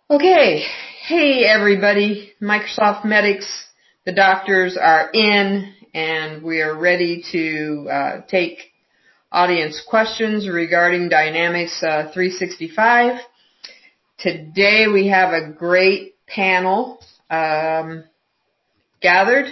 Okay. Hey, everybody. Microsoft Medics, the doctors are in, and we are ready to take audience questions regarding Dynamics 365. Today we have a great panel gathered.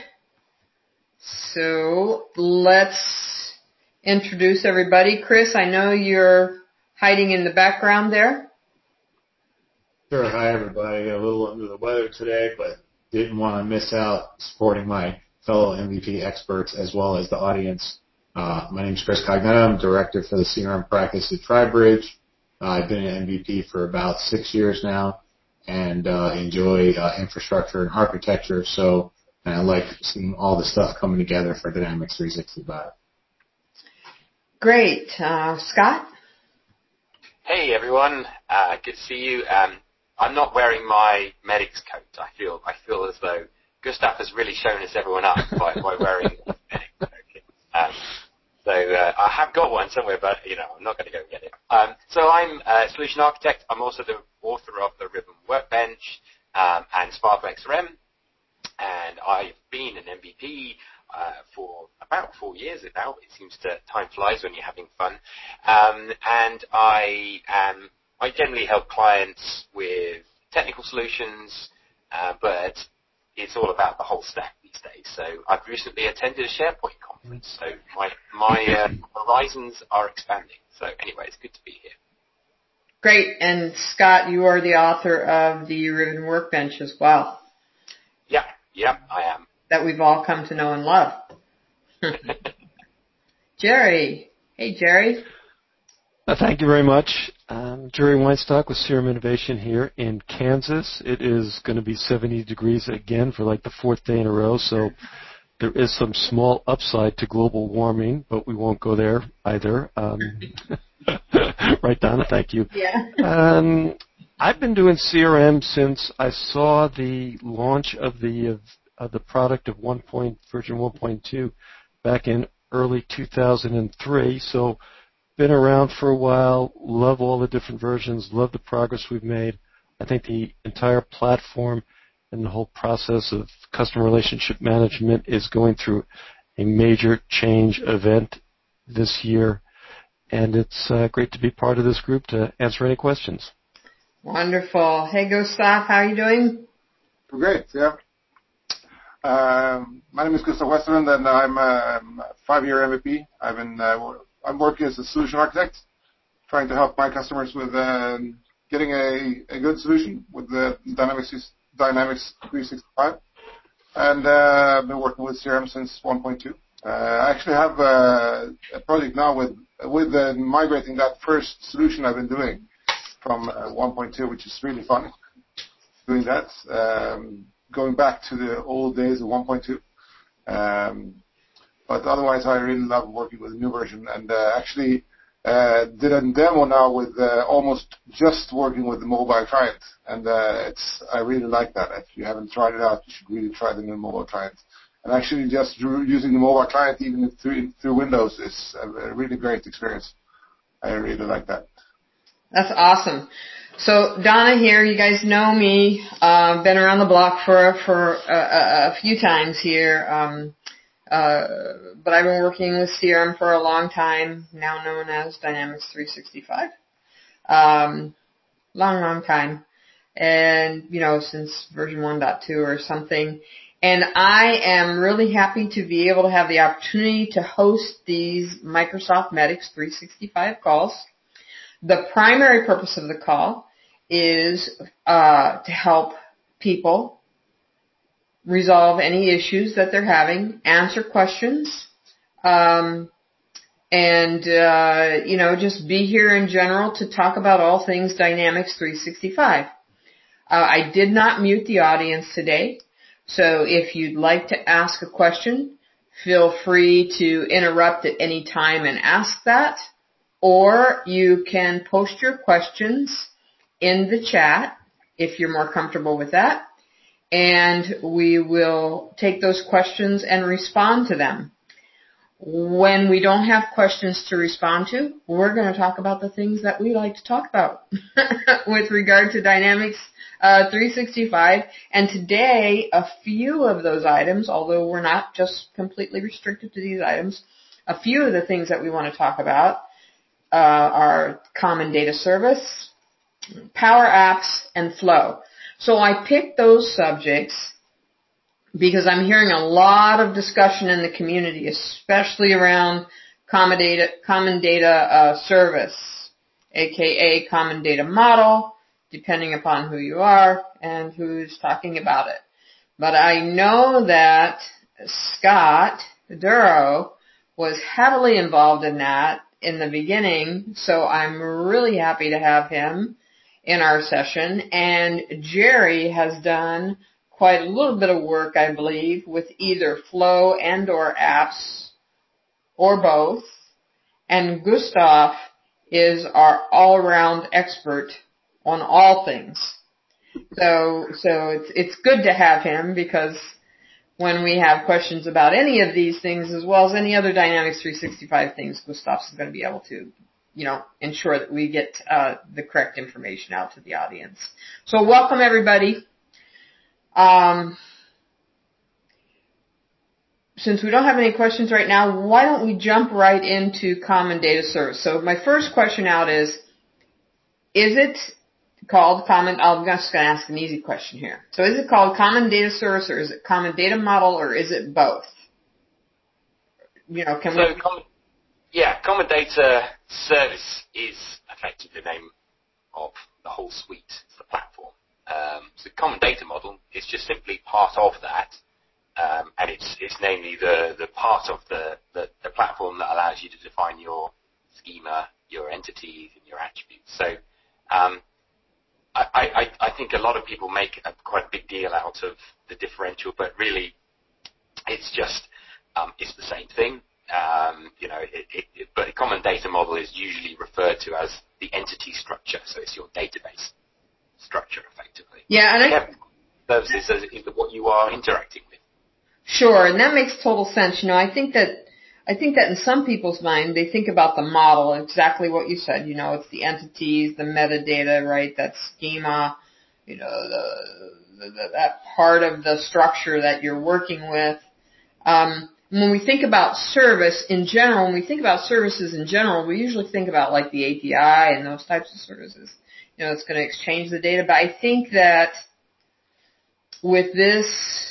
So let's introduce everybody. Chris, I know you're hiding in the background there. Sure. Hi, everybody. A little under the weather today, but didn't want to miss out supporting my fellow MVP experts as well as the audience. My name is Chris Cognetta. I'm director for the CRM practice at TriBridge. I've been an MVP for about 6 years now and enjoy infrastructure and architecture. So I like seeing all the stuff coming together for Dynamics 365. Great. Scott? Hey, everyone. Good to see you. I'm not wearing my medic's coat. I feel as though Gustav has really shown us everyone up by wearing his medic's coat. So I have got one somewhere, but I'm not going to go get it. So I'm a solution architect. I'm also the author of the Ribbon Workbench and Spark XRM, and I've been an MVP for about 4 years now. It seems time flies when you're having fun. And I generally help clients with technical solutions, but it's all about the whole stack these days. So I've recently attended a SharePoint conference, so my horizons are expanding. So anyway, it's good to be here. Great. And Scott, you are the author of the Ribbon Workbench as well. Yeah, I am. That we've all come to know and love. Jerry. Hey, Jerry. Thank you very much. Jerry Weinstock with Serum Innovation here in Kansas. It is going to be 70 degrees again for like the fourth day in a row, so there is some small upside to global warming, but we won't go there either. Right, Donna? Thank you. Yeah. I've been doing CRM since I saw the launch of the product of version 1.2 back in early 2003, so been around for a while, love all the different versions, love the progress we've made. I think the entire platform and the whole process of customer relationship management is going through a major change event this year, and it's great to be part of this group to answer any questions. Wonderful. Hey, Gustav, how are you doing? Great, yeah. My name is Gustav Westerlund, and I'm a 5-year MVP. I'm working as a solution architect, trying to help my customers with getting a good solution with the Dynamics 365. And I've been working with CRM since 1.2. I actually have a project now with migrating that first solution I've been doing from 1.2, which is really fun, doing that, going back to the old days of 1.2. But otherwise, I really love working with the new version, and actually did a demo now with almost just working with the mobile client, and I really like that. If you haven't tried it out, you should really try the new mobile client. And actually, just using the mobile client even through Windows is a really great experience. I really like that. That's awesome. So Donna here, you guys know me. Been around the block for a few times here. But I've been working with CRM for a long time, now known as Dynamics 365. Long time. And, since version 1.2 or something. And I am really happy to be able to have the opportunity to host these Microsoft Medics 365 calls. The primary purpose of the call is to help people resolve any issues that they're having, answer questions, and just be here in general to talk about all things Dynamics 365. I did not mute the audience today, so if you'd like to ask a question, feel free to interrupt at any time and ask that, or you can post your questions in the chat if you're more comfortable with that. And we will take those questions and respond to them. When we don't have questions to respond to, we're going to talk about the things that we like to talk about with regard to Dynamics 365. And today, a few of those items, although we're not just completely restricted to these items, a few of the things that we want to talk about are Common Data Service, Power Apps, and Flow. So I picked those subjects because I'm hearing a lot of discussion in the community, especially around Common Data Service, aka Common Data Model, depending upon who you are and who's talking about it. But I know that Scott Duro was heavily involved in that in the beginning, so I'm really happy to have him in our session. And Jerry has done quite a little bit of work, I believe, with either Flow and or apps or both. And Gustav is our all-around expert on all things. So it's good to have him, because when we have questions about any of these things, as well as any other Dynamics 365 things, Gustav is going to be able to, ensure that we get the correct information out to the audience. So welcome, everybody. Since we don't have any questions right now, why don't we jump right into Common Data Service? So my first question out is it called Common, I'm just going to ask an easy question here. So is it called Common Data Service, or is it Common Data Model, or is it both? Common Data Service is effectively the name of the whole suite, it's the platform. So Common Data Model is just simply part of that, and it's namely the part of the platform that allows you to define your schema, your entities, and your attributes. So I think a lot of people make quite a big deal out of the differential, but really it's just it's the same thing. But a Common Data Model is usually referred to as the entity structure, so it's your database structure, effectively. Yeah, and services is what you are interacting with. Sure, and that makes total sense. I think that in some people's mind, they think about the model, exactly what you said. It's the entities, the metadata, right? That schema, that part of the structure that you're working with. When we think about service in general, when we think about services in general, we usually think about like the API and those types of services. It's going to exchange the data. But I think that with this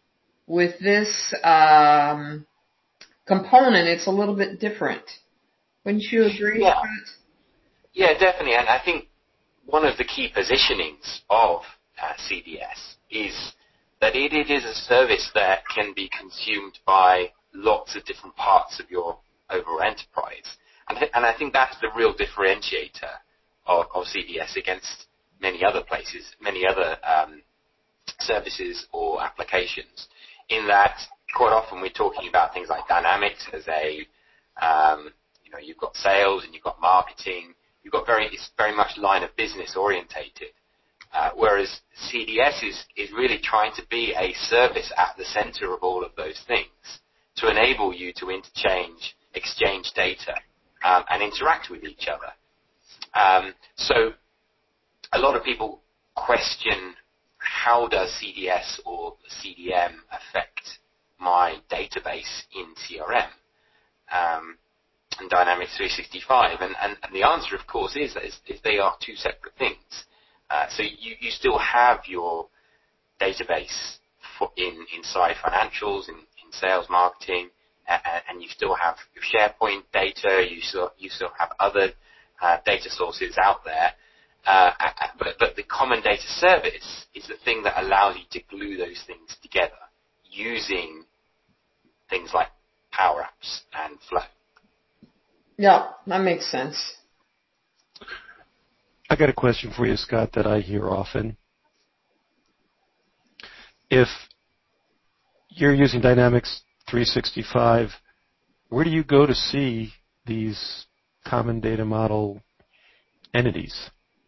component, it's a little bit different. Wouldn't you agree? Yeah. Yeah, definitely. And I think one of the key positionings of CDS is that it is a service that can be consumed by lots of different parts of your overall enterprise. And I think that's the real differentiator of CDS against many other places, many other services or applications, in that quite often we're talking about things like Dynamics as you've got sales and you've got marketing, it's very much line of business orientated. Whereas CDS is really trying to be a service at the center of all of those things to enable you to exchange data, and interact with each other. So a lot of people question, how does CDS or CDM affect my database in CRM and Dynamics 365? And the answer, of course, is they are two separate things. So you still have your database inside financials, in sales, marketing, and you still have your SharePoint data. You still have other data sources out there. But the Common Data Service is the thing that allows you to glue those things together using things like Power Apps and Flow. Yeah, that makes sense. I got a question for you, Scott, that I hear often. If you're using Dynamics 365, where do you go to see these Common Data Model entities?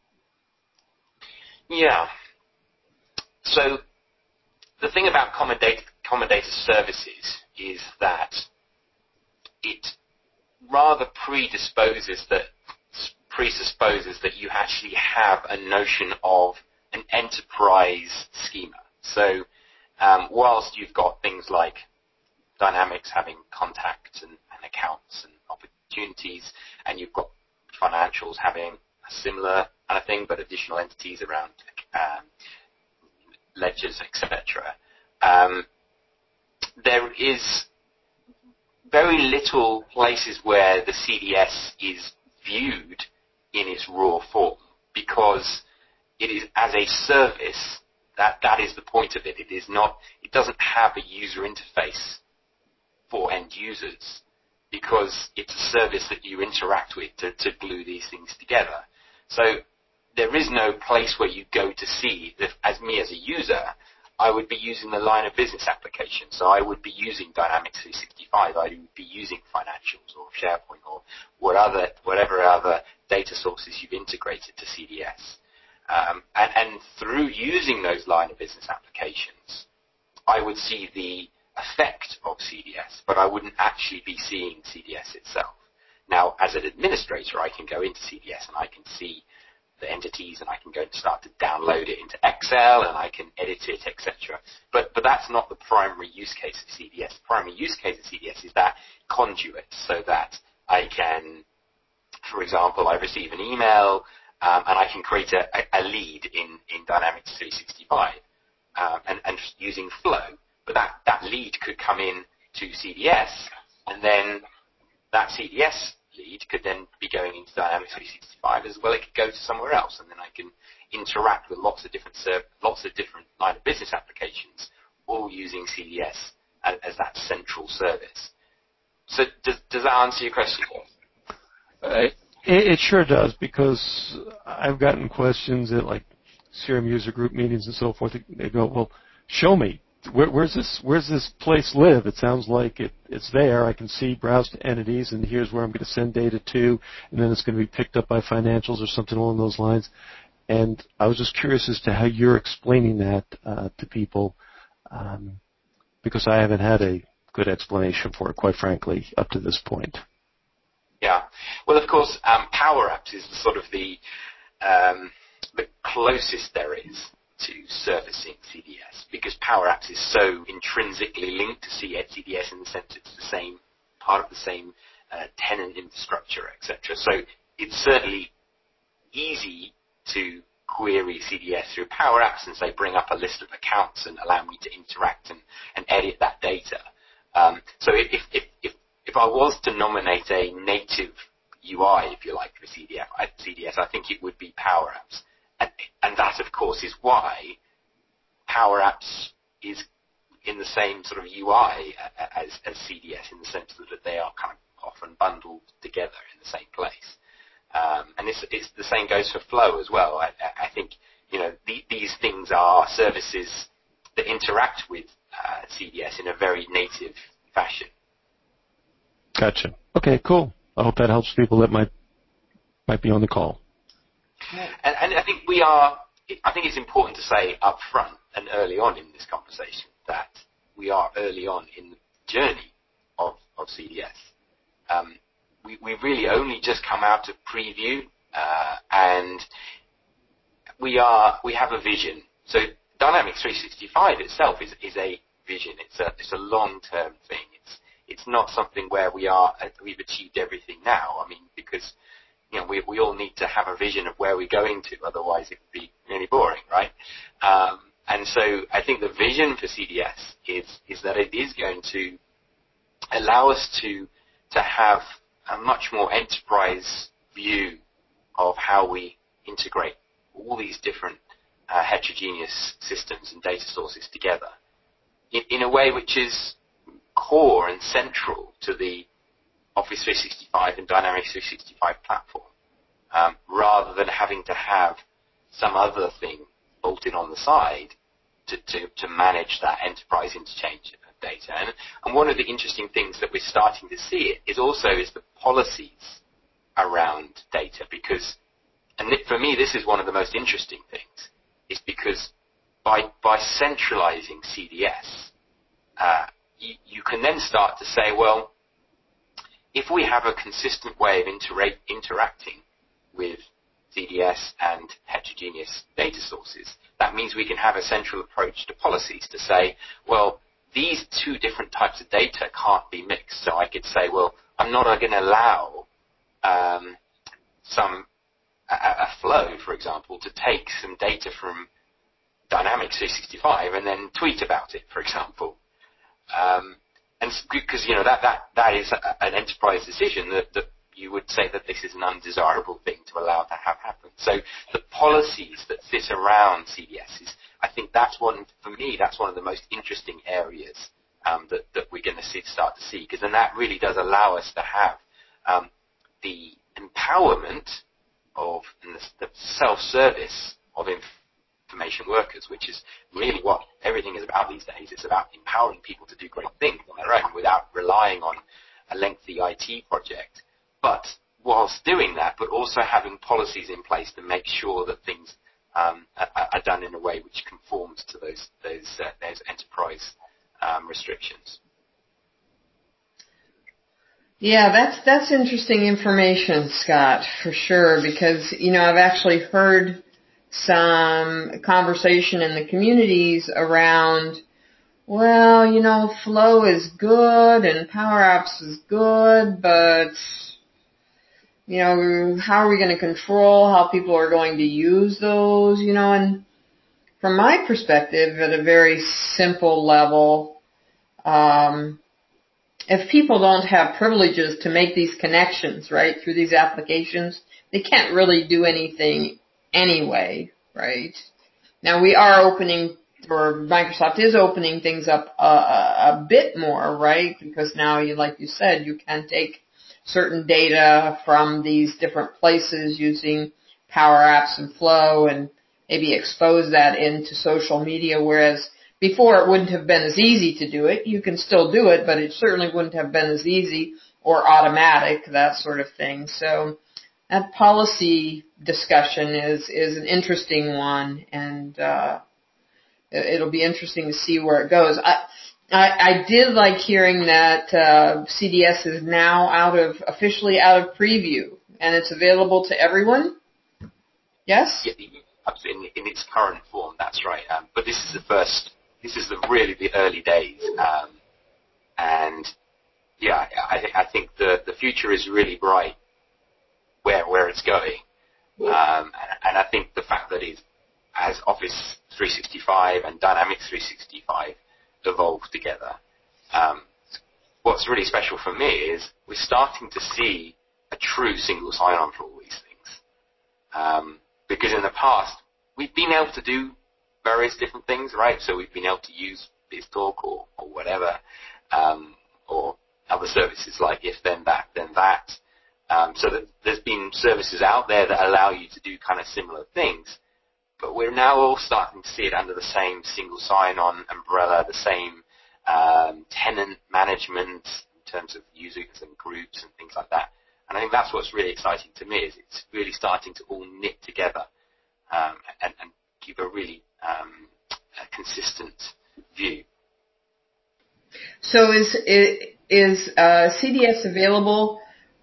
Yeah. So the thing about Common Data Services is that it rather presupposes that you actually have a notion of an enterprise schema. So whilst you've got things like Dynamics having contacts and accounts and opportunities, and you've got financials having a similar kind of thing, but additional entities around ledgers, etc. There is very little places where the CDS is viewed in its raw form, because it is as a service. That is the point of it. It doesn't have a user interface for end users, because it's a service that you interact with to glue these things together. So there is no place where you go to see that. As a user, I would be using the line of business application. So I would be using Dynamics 365. I would be using Financials or SharePoint or whatever other data sources you've integrated to CDS. And through using those line of business applications, I would see the effect of CDS, but I wouldn't actually be seeing CDS itself. Now, as an administrator, I can go into CDS and I can see the entities, and I can go and start to download it into Excel, and I can edit it, etc. But that's not the primary use case of CDS. The primary use case of CDS is that conduit, so that I can, for example, I receive an email, and I can create a lead in Dynamics 365, and using Flow. But that lead could come in to CDS, and then that CDS lead could then be going into Dynamics 365 as well. It could go to somewhere else, and then I can interact with lots of different line of business applications, all using CDS as that central service. So does that answer your question? It sure does, because I've gotten questions at like CRM user group meetings and so forth. They go, well, show me. Where's this place live? It sounds like it's there. I can see browse to entities, and here's where I'm going to send data to, and then it's going to be picked up by financials or something along those lines. And I was just curious as to how you're explaining that to people, because I haven't had a good explanation for it, quite frankly, up to this point. Yeah. Well, of course, Power Apps is sort of the closest there is to servicing CDS, because Power Apps is so intrinsically linked to CDS in the sense it's the same part of the same tenant infrastructure, etc. So it's certainly easy to query CDS through Power Apps and say, bring up a list of accounts and allow me to interact and edit that data. So if I was to nominate a native UI, if you like, for CDS, I think it would be Power Apps. And that, of course, is why Power Apps is in the same sort of UI as CDS, in the sense that they are kind of often bundled together in the same place. And it's the same goes for Flow as well. I think, these things are services that interact with CDS in a very native fashion. Gotcha. Okay, cool. I hope that helps people that might be on the call. And I think it's important to say up front and early on in this conversation that we are early on in the journey of CDS. We really only just come out of preview, and we have a vision. So Dynamics 365 itself is a vision. It's a long-term thing. It's not something where we've achieved everything now. I mean, because we all need to have a vision of where we're going to, otherwise it would be really boring, right? And so I think the vision for CDS is that it is going to allow us to have a much more enterprise view of how we integrate all these different heterogeneous systems and data sources together in a way which is core and central to the Office 365 and Dynamics 365 platform, rather than having to have some other thing bolted on the side to manage that enterprise interchange of data. And one of the interesting things that we're starting to see is the policies around data, because, and for me this is one of the most interesting things, is because by centralizing CDS, you can then start to say, well, if we have a consistent way of interacting with CDS and heterogeneous data sources, that means we can have a central approach to policies to say, well, these two different types of data can't be mixed. So I could say, well, I'm not going to allow a flow, for example, to take some data from Dynamics 365 and then tweet about it, for example. And because, that is an enterprise decision that you would say that this is an undesirable thing to allow to have happen. So the policies that sit around CDS I think that's one, for me, that's one of the most interesting areas that we're going to start to see, because then that really does allow us to have the empowerment of and the self-service of information workers, which is really what everything is about these days. It's about empowering people to do great things on their own without relying on a lengthy IT project. But whilst doing that, but also having policies in place to make sure that things are done in a way which conforms to those enterprise restrictions. Yeah, that's interesting information, Scott, for sure, because, I've actually heard some conversation in the communities around, well, Flow is good and Power Apps is good, but, how are we going to control how people are going to use those, and from my perspective, at a very simple level, if people don't have privileges to make these connections, right, through these applications, they can't really do anything anyway, right? Now we are opening, or Microsoft is opening things up a bit more, right? Because now, like you said, you can take certain data from these different places using Power Apps and Flow and maybe expose that into social media, whereas before it wouldn't have been as easy to do it. You can still do it, but it certainly wouldn't have been as easy or automatic, that sort of thing. So that policy discussion is an interesting one, and it'll be interesting to see where it goes. I did like hearing that CDS is now officially out of preview, and it's available to everyone. Yes? Yeah, in its current form, that's right. But this is really the early days, and yeah, I think the future is really bright where it's going, and I think the fact that as Office 365 and Dynamics 365 evolve together, what's really special for me is we're starting to see a true single sign-on for all these things, because in the past we've been able to do various different things, right? So we've been able to use BizTalk or whatever, or other services like if then that, then that. So that there's been services out there that allow you to do kind of similar things, but we're now all starting to see it under the same single sign-on umbrella, the same tenant management in terms of users and groups and things like that. And I think that's what's really exciting to me, is it's really starting to all knit together and give a really a consistent view. So is CDS available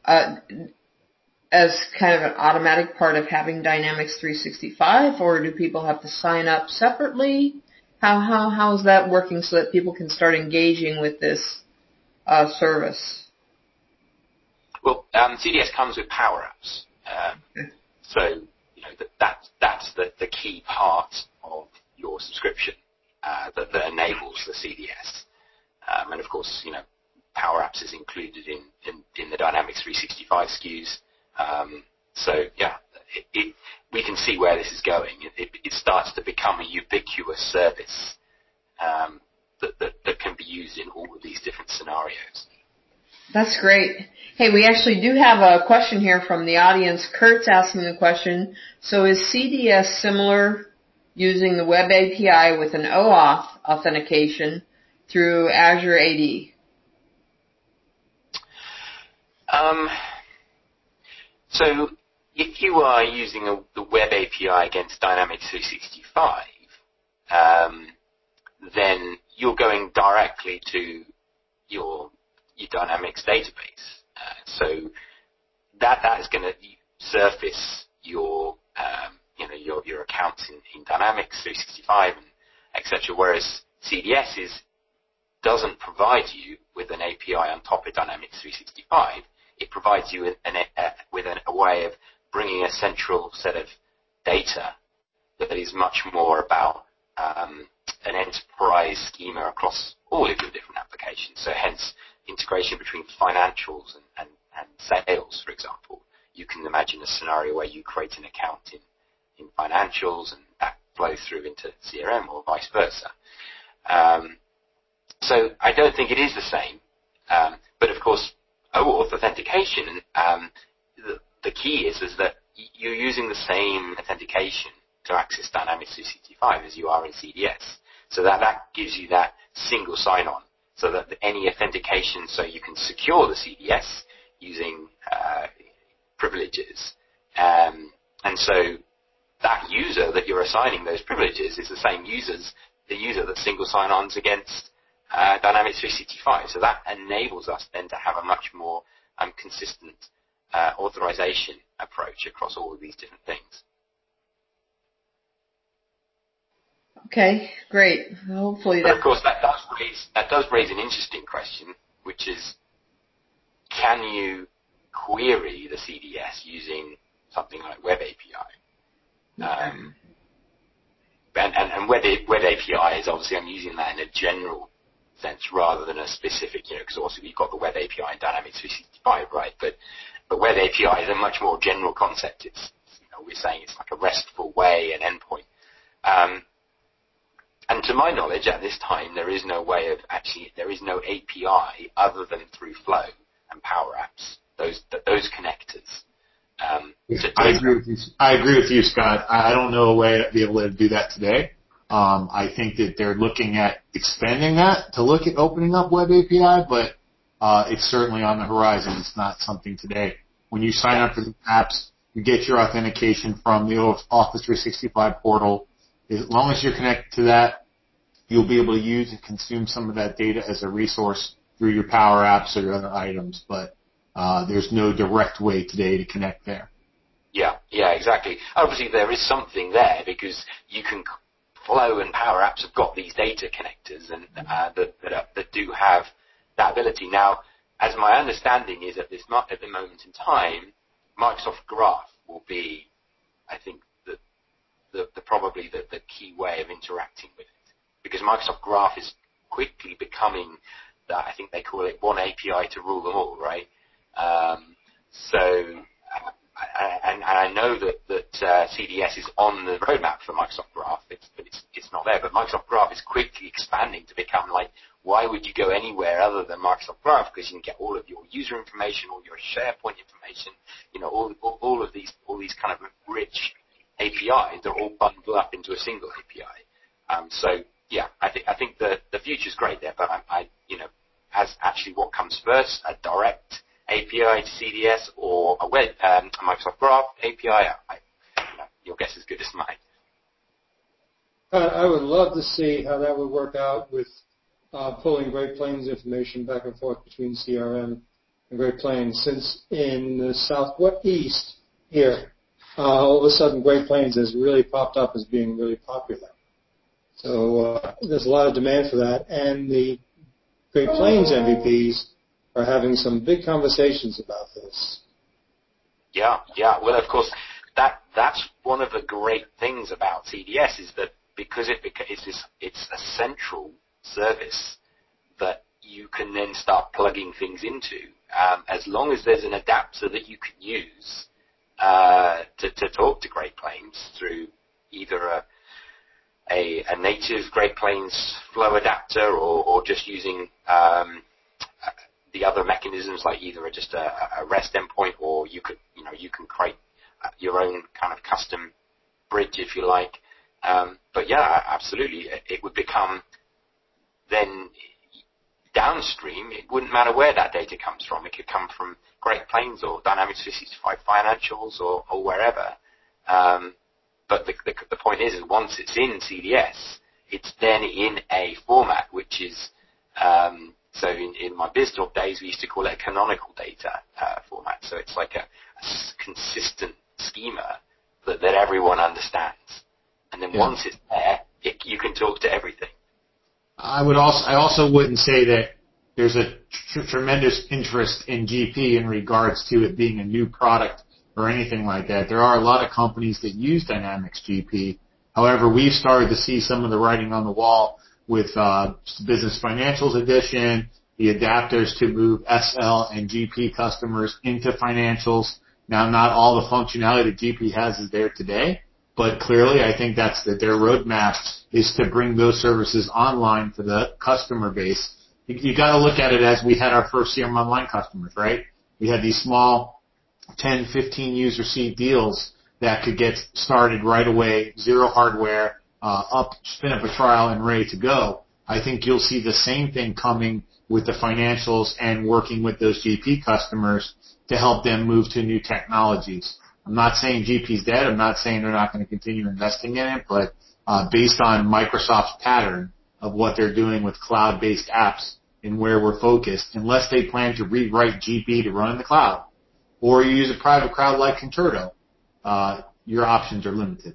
as kind of an automatic part of having Dynamics 365, or do people have to sign up separately? How is that working so that people can start engaging with this service? Well, CDS comes with Power Apps, so that's the key part of your subscription that enables the CDS, and of course, Power Apps is included in the Dynamics 365 SKUs. So yeah, we can see where this is going. It starts to become a ubiquitous service that can be used in all of these different scenarios. That's great. Hey, we actually do have a question here from the audience. Kurt's asking the question, so is CDS similar using the web API with an OAuth authentication through Azure AD? So if you are using the web API against Dynamics 365, then you're going directly to your Dynamics database. So that is going to surface your your accounts in Dynamics 365 and etc. Whereas CDS doesn't provide you with an API on top of Dynamics 365. It provides you with a way of bringing a central set of data that is much more about an enterprise schema across all of your different applications. So hence integration between financials and sales, for example. You can imagine a scenario where you create an account in financials and that flows through into CRM or vice versa. So I don't think it is the same. But of course, OAuth authentication, the key is that you're using the same authentication to access Dynamics 365 as you are in CDS. So that gives you that single sign-on, so that any authentication, so you can secure the CDS using privileges. And so that user that you're assigning those privileges is the same the user that single sign-ons against Dynamics 365. So that enables us then to have a much more consistent authorization approach across all of these different things. Okay, great. Hopefully But of course, that does raise an interesting question, which is, can you query the CDS using something like Web API? And Web API is obviously, I'm using that in a general sense rather than a specific, because also you've got the Web API in Dynamics 365, right? But Web API is a much more general concept. It's we're saying it's like a RESTful way, an endpoint. And to my knowledge, at this time, there is no API other than through Flow and Power Apps, those connectors. I agree with you, Scott. I don't know a way to be able to do that today. I think that they're looking at expanding that to look at opening up Web API, but it's certainly on the horizon. It's not something today. When you sign up for the apps, you get your authentication from the Office 365 portal. As long as you're connected to that, you'll be able to use and consume some of that data as a resource through your Power Apps or your other items, but there's no direct way today to connect there. Yeah, exactly. Obviously, there is something there because you can Flow and Power Apps have got these data connectors and that do have that ability. Now, as my understanding is at the moment in time, Microsoft Graph will be, I think, probably the key way of interacting with it, because Microsoft Graph is quickly becoming that, I think they call it one API to rule them all, right? And I know that CDS is on the roadmap for Microsoft Graph, but it's not there. But Microsoft Graph is quickly expanding to become like, why would you go anywhere other than Microsoft Graph? Because you can get all of your user information, all your SharePoint information, all of these kind of rich APIs. They're all bundled up into a single API. So yeah, I think the future's great there. But as actually what comes first, a direct API to CDS or a web Microsoft Graph API, your guess is as good as mine. I would love to see how that would work out with pulling Great Plains information back and forth between CRM and Great Plains, since in the southeast here, all of a sudden Great Plains has really popped up as being really popular. So there's a lot of demand for that, and the Great Plains MVPs are having some big conversations about this. Yeah. Well, of course, that's one of the great things about CDS is that because it's a central service that you can then start plugging things into, as long as there's an adapter that you can use to talk to Great Plains through either a native Great Plains Flow adapter or just using the other mechanisms like either just a REST endpoint, or you can create your own kind of custom bridge if you like. But yeah, absolutely, it would become then downstream. It wouldn't matter where that data comes from. It could come from Great Plains or Dynamics 365 Financials or wherever. But the point is once it's in CDS, it's then in a format which is So in my BizTalk days, we used to call it a canonical data format. So it's like a consistent schema that everyone understands. And then once it's there, you can talk to everything. I also wouldn't say that there's a tremendous interest in GP in regards to it being a new product or anything like that. There are a lot of companies that use Dynamics GP. However, we've started to see some of the writing on the wall with Business Financials Edition, the adapters to move SL and GP customers into Financials. Now, not all the functionality that GP has is there today, but clearly I think that's that their roadmap is to bring those services online for the customer base. You got to look at it as we had our first CRM Online customers, right? We had these small 10, 15 user seat deals that could get started right away, zero hardware, spin up a trial and ready to go. I think you'll see the same thing coming with the Financials and working with those GP customers to help them move to new technologies. I'm not saying GP's dead. I'm not saying they're not going to continue investing in it, but based on Microsoft's pattern of what they're doing with cloud-based apps and where we're focused, unless they plan to rewrite GP to run in the cloud, or you use a private cloud like Concerto, your options are limited.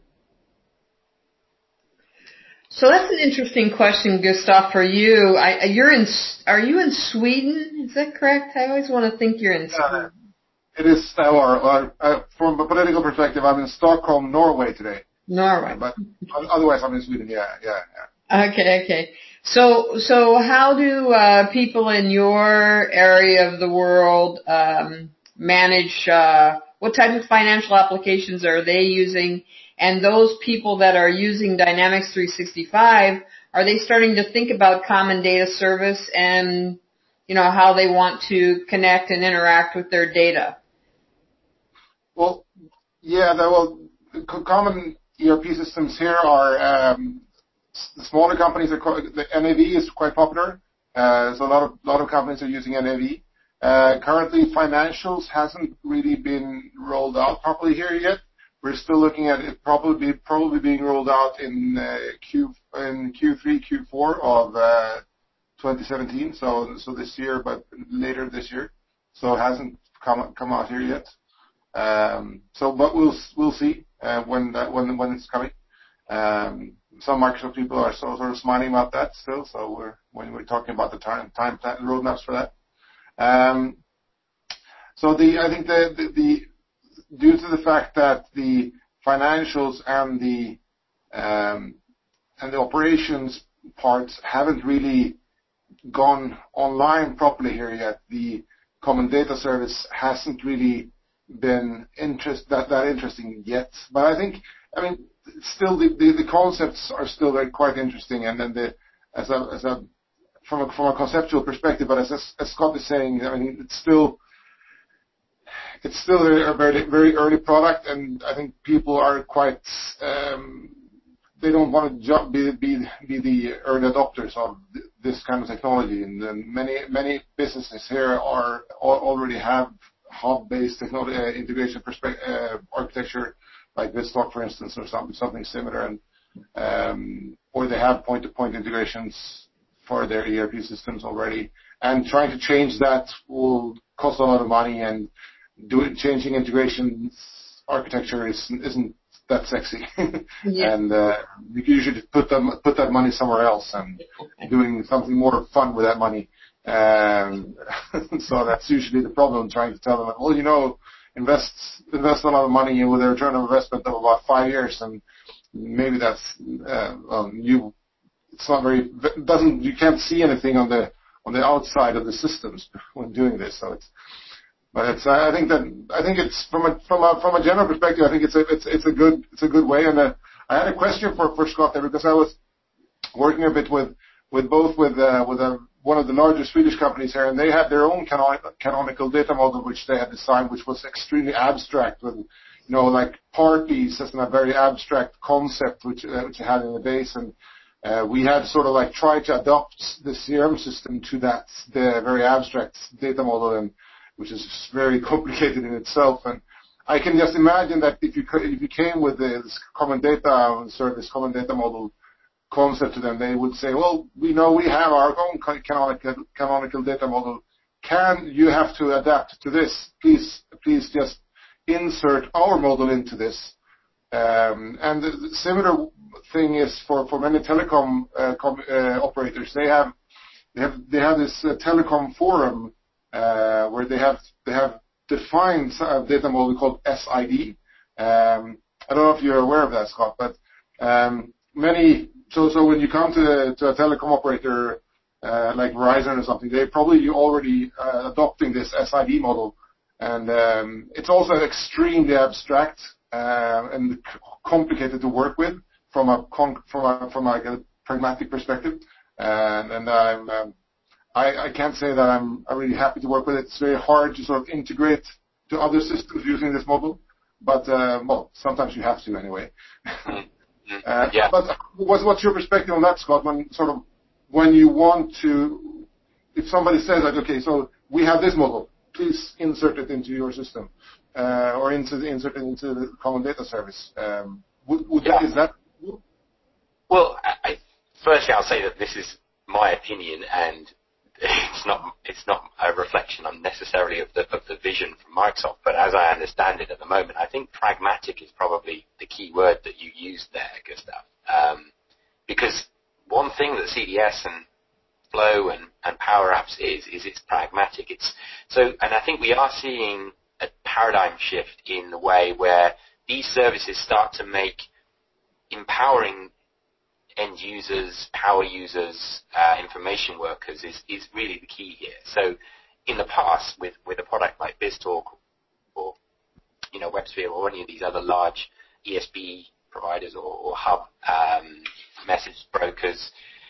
So that's an interesting question, Gustav, for you. Are you in Sweden? Is that correct? I always want to think you're in Sweden. It is, from a political perspective, I'm in Stockholm, Norway today. Norway. But otherwise I'm in Sweden, yeah. Okay. So how do people in your area of the world manage, what type of financial applications are they using? And those people that are using Dynamics 365, are they starting to think about common data service and, how they want to connect and interact with their data? Well, yeah, common ERP systems here are, the smaller companies the NAV is quite popular. So a lot of companies are using NAV. Currently, Financials hasn't really been rolled out properly here yet. We're still looking at it probably being rolled out in Q3, Q4 of 2017. So this year, but later this year. So it hasn't come out here yet. But we'll see when it's coming. Some Microsoft people are sort of smiling about that still. So when we're talking about the time plan roadmaps for that. I think the due to the fact that the Financials and the operations parts haven't really gone online properly here yet, the common data service hasn't really been that interesting yet. But I mean, still the concepts are still quite interesting, and then from a conceptual perspective, but as Scott is saying, I mean, it's still a very, very early product, and I think people are quite, they don't want to be the early adopters of this kind of technology. And then many businesses here already have hub-based technology integration architecture, like BizTalk, for instance, or something similar, and or they have point-to-point integrations for their ERP systems already. And trying to change that will cost a lot of money, and changing integration architecture isn't that sexy. Yeah. And you should put that money somewhere else and doing something more fun with that money. So that's usually the problem, trying to tell them, well, invest a lot of money with a return on investment of about 5 years, and maybe that's it's not very you can't see anything on the outside of the systems when doing this. So I think it's from a general perspective, I think it's a good way. And I had a question for Scott there, because I was working a bit with one of the largest Swedish companies here, and they had their own canonical data model which they had designed, which was extremely abstract, with like parties as a very abstract concept which they had in the base, and we had sort of like tried to adopt the CRM system to the very abstract data model, and which is very complicated in itself. And I can just imagine that if you came with this common data service, common data model concept to them. They would say, well, we know we have our own canonical data model. You have to adapt to this? Please just insert our model into this. And the similar thing is for many telecom operators. They have this telecom forum where they have defined a data model called SID. I don't know if you're aware of that, Scott, but so when you come to a telecom operator like Verizon or something, they're probably already adopting this SID model, and it's also extremely abstract and complicated to work with from a pragmatic perspective. And I can't say that I'm really happy to work with it. It's very hard to sort of integrate to other systems using this model, but well, sometimes you have to anyway. Yeah. But what's your perspective on that, Scott? When you want to, if somebody says like, okay, so we have this model, please insert it into your system, or insert it into the common data service. Is that? Well, firstly, I'll say that this is my opinion, and it's not a reflection unnecessarily of the vision from Microsoft. But as I understand it at the moment, I think pragmatic is probably the key word that you used there, Gustav. Because one thing that CDS and Flow and Power Apps is it's pragmatic. And I think we are seeing a paradigm shift in the way where these services start to make empowering end users, power users, information workers is really the key here. So in the past, with a product like BizTalk or WebSphere or any of these other large ESB providers or hub message brokers,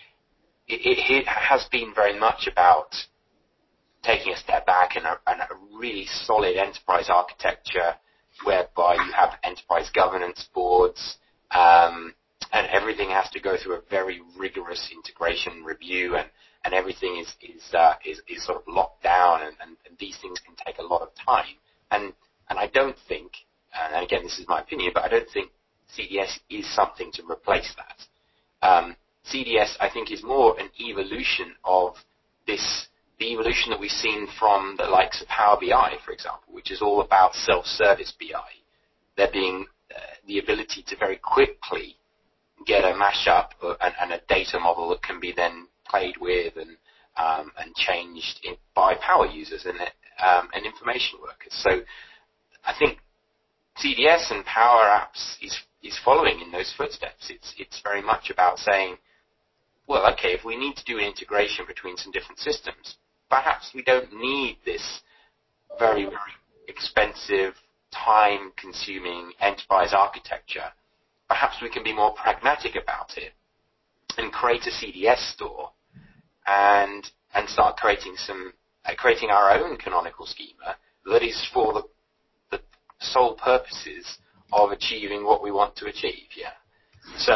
it has been very much about taking a step back and a really solid enterprise architecture whereby you have enterprise governance boards, and everything has to go through a very rigorous integration review, and everything is sort of locked down, and these things can take a lot of time. And I don't think, and again this is my opinion, but I don't think CDS is something to replace that. CDS, I think, is more an evolution of the evolution that we've seen from the likes of Power BI, for example, which is all about self-service BI. There being the ability to very quickly get a mashup and a data model that can be then played with and changed by power users and information workers. So I think CDS and Power Apps is following in those footsteps. It's very much about saying, well, okay, if we need to do an integration between some different systems, perhaps we don't need this very, very expensive, time-consuming enterprise architecture. Perhaps we can be more pragmatic about it and create a CDS store and start creating our own canonical schema that is for the sole purposes of achieving what we want to achieve. Yeah. So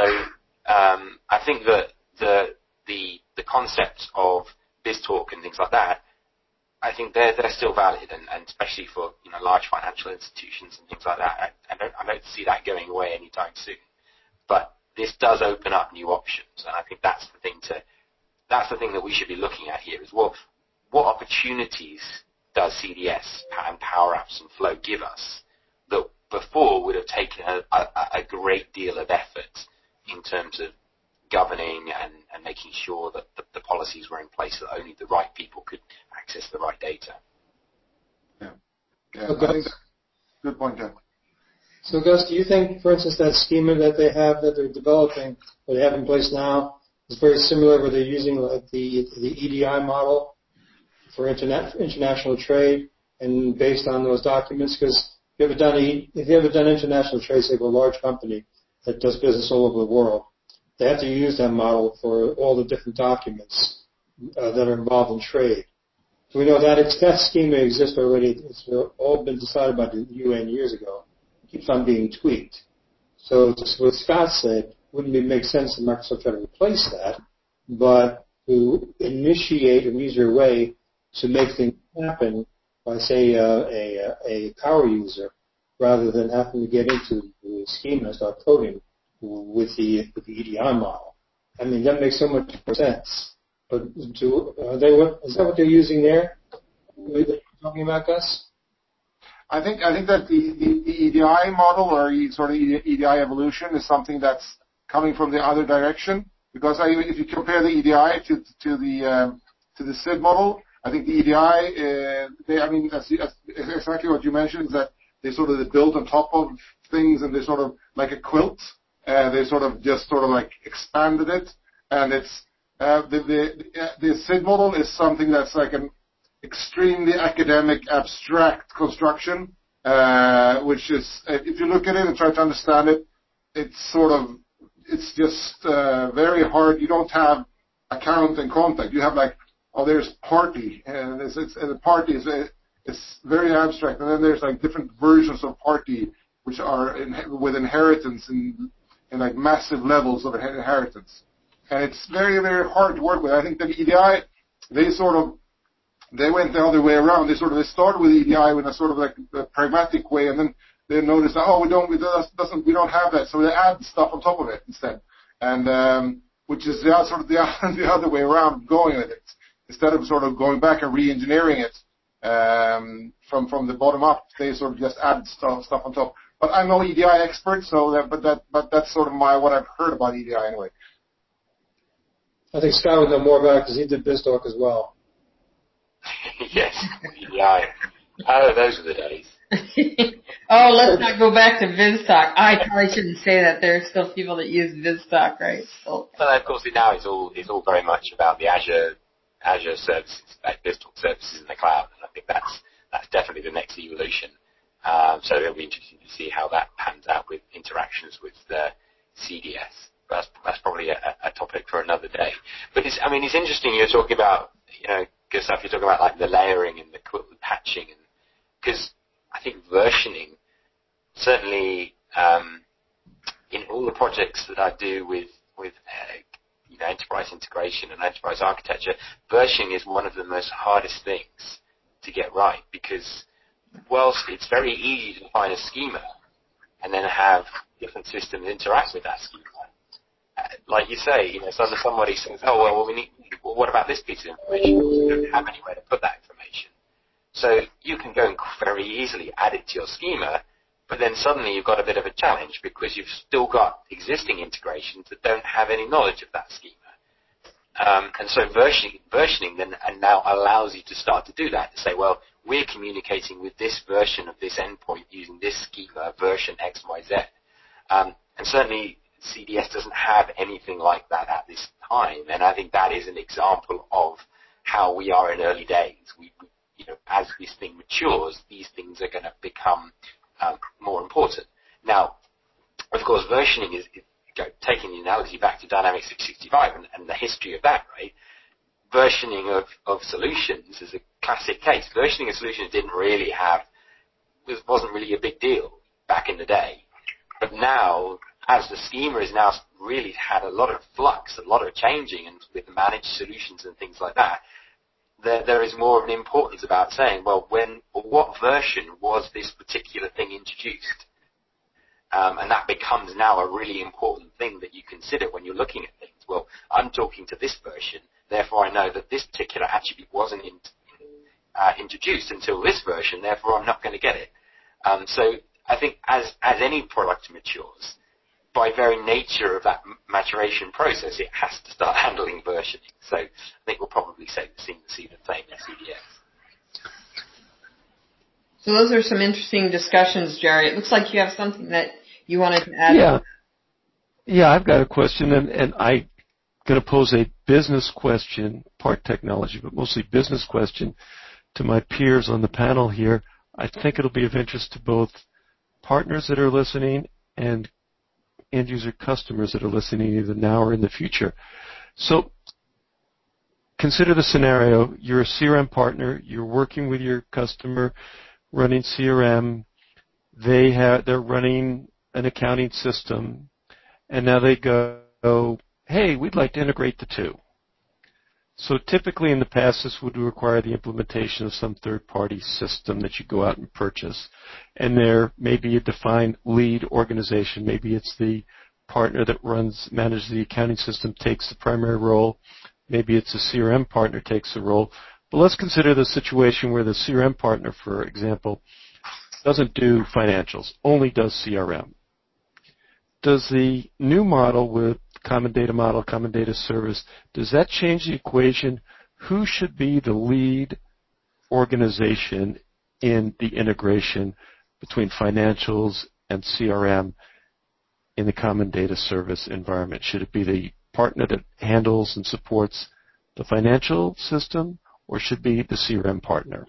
I think that the concepts of BizTalk and things like that, I think they're still valid, and especially for large financial institutions and things like that. I don't see that going away anytime soon. But this does open up new options, and I think that's the thing that we should be looking at here is what opportunities does CDS and Power Apps and Flow give us that before would have taken a great deal of effort in terms of governing and making sure that the policies were in place so that only the right people could access the right data. Yeah, okay. I think that's a good point, Jeff. So, Gus, do you think, for instance, that schema that they have that they're developing, that they have in place now, is very similar where they're using like the EDI model for international trade and based on those documents? Because if you ever done international trade, say, with a large company that does business all over the world, they have to use that model for all the different documents that are involved in trade. So we know that schema exists already. It's all been decided by the UN years ago. It keeps on being tweaked. So just what Scott said, wouldn't it make sense that Microsoft try to replace that, but to initiate an easier way to make things happen by, say, a power user, rather than having to get into the schema and start coding with the EDI model. I mean, that makes so much more sense. But is that what they're using there? What are you talking about, Gus? I think that the EDI model or sort of EDI evolution is something that's coming from the other direction. Because if you compare the EDI to the SID model, I think the EDI, that's exactly what you mentioned, is that they built on top of things, and they sort of like a quilt. They just like expanded it, and it's the SID model is something that's like an extremely academic, abstract construction, which is, if you look at it and try to understand it, it's just very hard. You don't have account and contact. You have there's party, and the party it's very abstract, and then there's like different versions of party which are with inheritance and like massive levels of inheritance, and it's very, very hard to work with. I think that EDI they went the other way around. They started with EDI in a sort of like a pragmatic way, and then they noticed that we don't have that, so they add stuff on top of it instead, and which is the other way around going with it. Instead of going back and re-engineering it from the bottom up, they just add stuff on top. But I'm no EDI expert, but that's what I've heard about EDI anyway. I think Scott would know more about it because he did BizTalk as well. Yes, EDI. Oh, those are the days. Oh, let's not go back to BizTalk. I probably shouldn't say that. There are still people that use BizTalk, right? So. Well, of course, now it's all very much about the Azure services, like BizTalk services in the cloud, and I think that's definitely the next evolution. So it'll be interesting to see how that pans out with interactions with the CDS. That's probably a topic for another day. But it's interesting you're talking about, good stuff. You're talking about like the layering and the patching, and because I think versioning, certainly in all the projects that I do with enterprise integration and enterprise architecture, versioning is one of the most hardest things to get right, because whilst it's very easy to define a schema and then have different systems interact with that schema, like you say, somebody says, what about this piece of information? You don't have anywhere to put that information. So you can go and very easily add it to your schema, but then suddenly you've got a bit of a challenge because you've still got existing integrations that don't have any knowledge of that schema. And so versioning then now allows you to start to do that, to say, well, we're communicating with this version of this endpoint using this schema, version X, Y, Z. And certainly CDS doesn't have anything like that at this time, and I think that is an example of how we are in early days. As this thing matures, these things are going to become more important. Now, of course, versioning is taking the analogy back to Dynamics 365 and the history of that, right? Versioning of solutions is a classic case. Versioning of solutions wasn't really a big deal back in the day, but now, as the schema has now really had a lot of flux, a lot of changing, and with the managed solutions and things like that, there is more of an importance about saying, well, what version was this particular thing introduced? And that becomes now a really important thing that you consider when you're looking at things. Well, I'm talking to this version, therefore I know that this particular attribute wasn't introduced until this version, therefore I'm not going to get it. So I think as any product matures, by very nature of that maturation process, it has to start handling versioning. So I think we'll probably see the same in CDS. So those are some interesting discussions, Jerry. It looks like you have something that you wanted to add. Yeah, I've got a question, and I'm going to pose a business question, part technology, but mostly business question to my peers on the panel here. I think it'll be of interest to both partners that are listening and end-user customers that are listening either now or in the future. So consider the scenario. You're a CRM partner. You're working with your customer, running CRM. They're running an accounting system, and now they go, hey, we'd like to integrate the two. So typically in the past, this would require the implementation of some third-party system that you go out and purchase. And there may be a defined lead organization. Maybe it's the partner that manages the accounting system takes the primary role. Maybe it's a CRM partner takes the role. But let's consider the situation where the CRM partner, for example, doesn't do financials, only does CRM. Does the new model with common data model, common data service, does that change the equation? Who should be the lead organization in the integration between financials and CRM in the common data service environment? Should it be the partner that handles and supports the financial system, or should it be the CRM partner?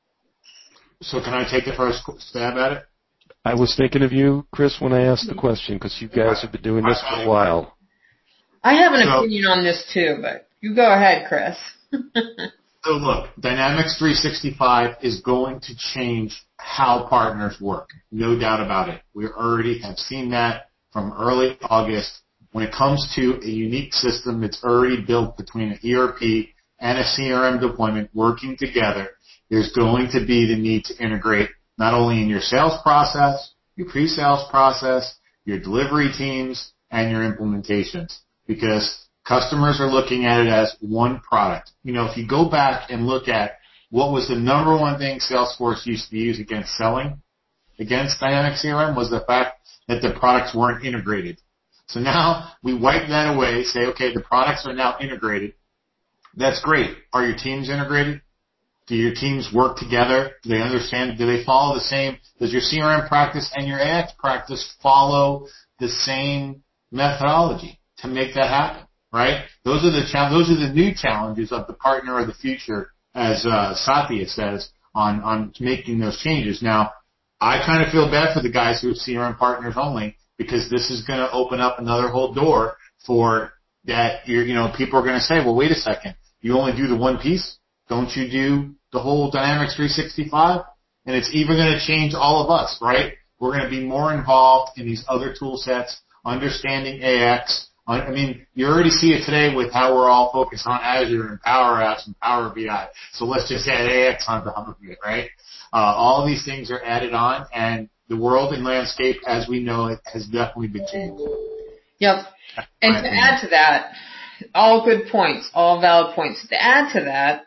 So can I take the first stab at it? I was thinking of you, Chris, when I asked the question, because you guys have been doing this for a while. I have an opinion on this too, but you go ahead, Chris. So look, Dynamics 365 is going to change how partners work. No doubt about it. We already have seen that from early August. When it comes to a unique system that's already built between an ERP and a CRM deployment working together, there's going to be the need to integrate not only in your sales process, your pre-sales process, your delivery teams, and your implementations, because customers are looking at it as one product. You know, if you go back and look at what was the number one thing Salesforce used to use against selling against Dynamics CRM was the fact that the products weren't integrated. So now we wipe that away, say, okay, the products are now integrated. That's great. Are your teams integrated? Do your teams work together? Do they understand? Do they follow the same? Does your CRM practice and your AX practice follow the same methodology to make that happen? Right? Those are the new challenges of the partner of the future, as Satya says, on making those changes. Now, I kind of feel bad for the guys who are CRM partners only, because this is going to open up another whole door for that. People are going to say, well, wait a second, you only do the one piece? Don't you do the whole Dynamics 365? And it's even going to change all of us, right? We're going to be more involved in these other tool sets, understanding AX. I mean, you already see it today with how we're all focused on Azure and Power Apps and Power BI. So let's just add AX on top of it, right? All these things are added on, and the world and landscape as we know it has definitely been changed. Yep. And to add to that, all good points, all valid points. To add to that,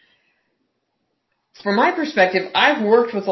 from my perspective, I've worked with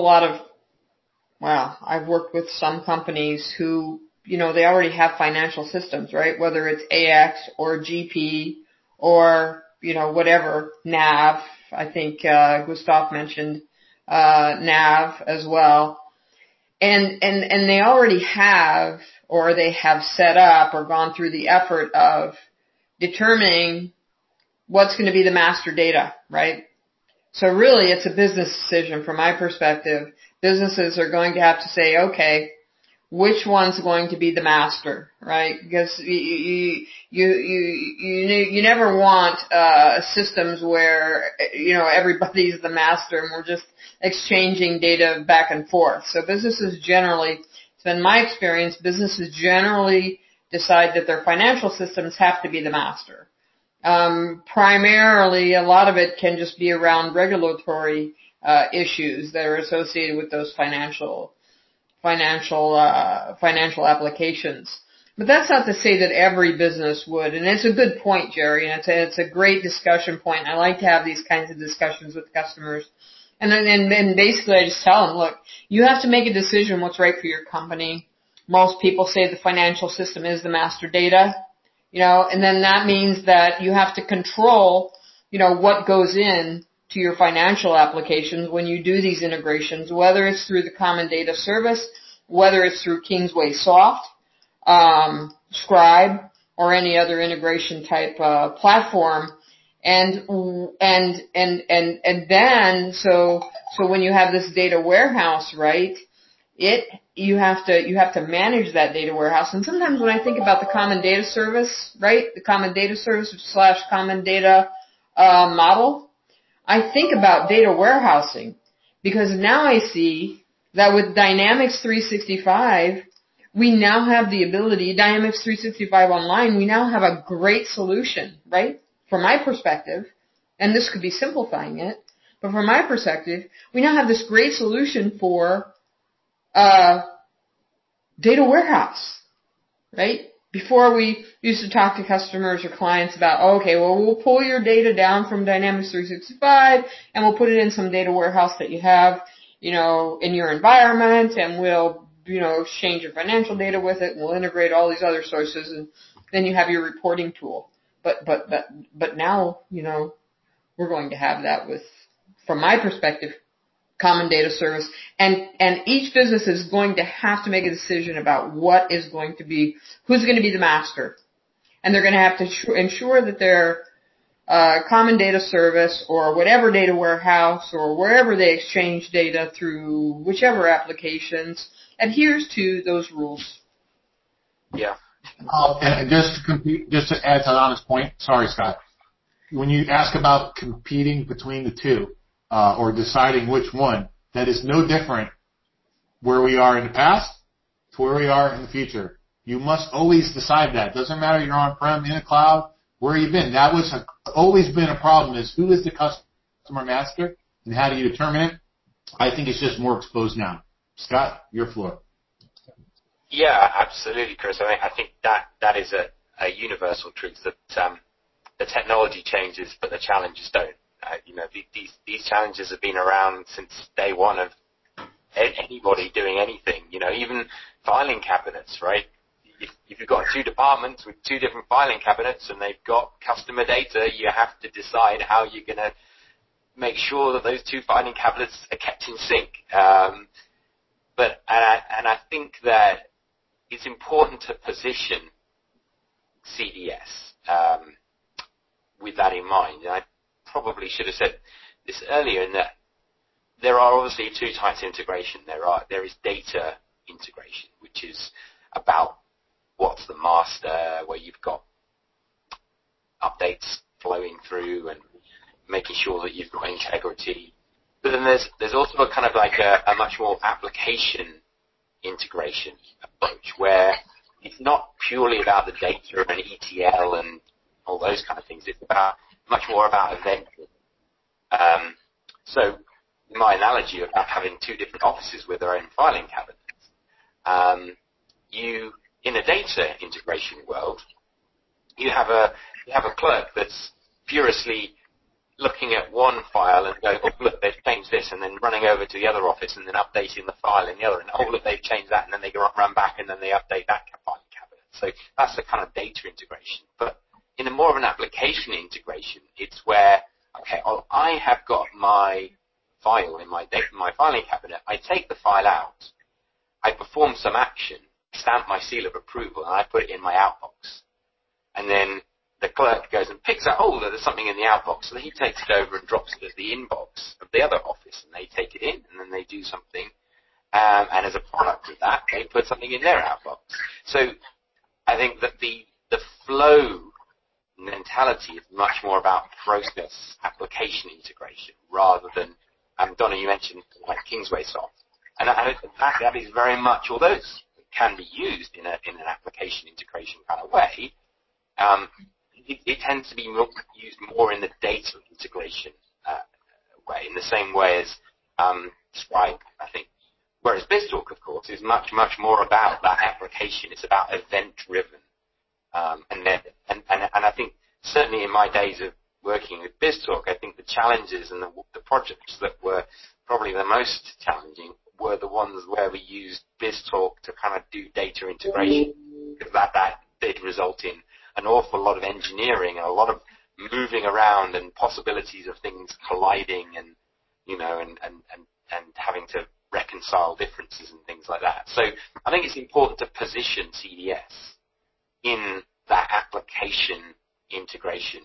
some companies who, they already have financial systems, right? Whether it's AX or GP or, whatever, NAV. I think, Gustav mentioned, NAV as well. And they already have, or they have set up or gone through the effort of determining what's going to be the master data, right? So really it's a business decision from my perspective. Businesses are going to have to say, okay, which one's going to be the master, right? Because you never want systems where everybody's the master and we're just exchanging data back and forth. So businesses generally, it's been my experience, businesses generally decide that their financial systems have to be the master. Primarily, a lot of it can just be around regulatory issues that are associated with those financial applications. But that's not to say that every business would. And it's a good point, Jerry, and it's a great discussion point. I like to have these kinds of discussions with customers. And then basically I just tell them, look, you have to make a decision what's right for your company. Most people say the financial system is the master data, and then that means that you have to control, what goes in to your financial applications when you do these integrations, whether it's through the Common Data Service, whether it's through Kingsway Soft, Scribe, or any other integration type platform. And then so when you have this data warehouse, right, you have to manage that data warehouse. And sometimes when I think about the Common Data Service, right, the Common Data Service / Common Data model, I think about data warehousing, because now I see that with Dynamics 365, we now have the ability, Dynamics 365 Online, we now have a great solution, right? From my perspective, and this could be simplifying it, but from my perspective, we now have this great solution for data warehouse, right? before we used to talk to customers or clients about, oh, okay, well, we'll pull your data down from Dynamics 365 and we'll put it in some data warehouse that you have, in your environment, and we'll, exchange your financial data with it, and we'll integrate all these other sources, and then you have your reporting tool. But now, we're going to have that with, from my perspective, common data service, and each business is going to have to make a decision about who's going to be the master, and they're going to have to ensure that their common data service or whatever data warehouse or wherever they exchange data through whichever applications adheres to those rules. Yeah. And just to add to Donna's point, sorry, Scott, when you ask about competing between the two, or deciding which one, that is no different where we are in the past to where we are in the future. You must always decide that. Doesn't matter you're on-prem, in the cloud, where you've been. That was always been a problem, is who is the customer master and how do you determine it? I think it's just more exposed now. Scott, your floor. Yeah, absolutely, Chris. I think that is a universal truth, that the technology changes, but the challenges don't. These challenges have been around since day one of anybody doing anything. Even filing cabinets, right? If you've got two departments with two different filing cabinets and they've got customer data, you have to decide how you're going to make sure that those two filing cabinets are kept in sync. But I think that it's important to position CDS with that in mind. And I probably should have said this earlier, in that there are obviously two types of integration. There is data integration, which is about what's the master, where you've got updates flowing through and making sure that you've got integrity. But then there's also a kind of like a much more application integration approach, where it's not purely about the data and ETL and all those kind of things. It's much more about event. So my analogy about having two different offices with their own filing cabinets, in a data integration world, you have a clerk that's furiously looking at one file and going, oh, look, they've changed this, and then running over to the other office and then updating the file in the other, and oh, look, they've changed that, and then they run back and then they update that filing cabinet. So that's the kind of data integration. But in a more of an application integration, it's where, okay, I have got my file in my filing cabinet. I take the file out, I perform some action, stamp my seal of approval, and I put it in my outbox. And then the clerk goes and picks up, oh, there's something in the outbox. So he takes it over and drops it at the inbox of the other office, and they take it in, and then they do something. And as a product of that, they put something in their outbox. So I think that the flow mentality is much more about process application integration rather than, Donna, you mentioned like Kingsway Soft. And that is very much, although it can be used in an application integration kind of way, it tends to be used more in the data integration way, in the same way as Stripe, I think. Whereas BizTalk, of course, is much, much more about that application. It's about event-driven. And I think certainly in my days of working with BizTalk, I think the challenges and the projects that were probably the most challenging were the ones where we used BizTalk to kind of do data integration, because that did result in an awful lot of engineering and a lot of moving around and possibilities of things colliding and having to reconcile differences and things like that. So I think it's important to position CDS in that application integration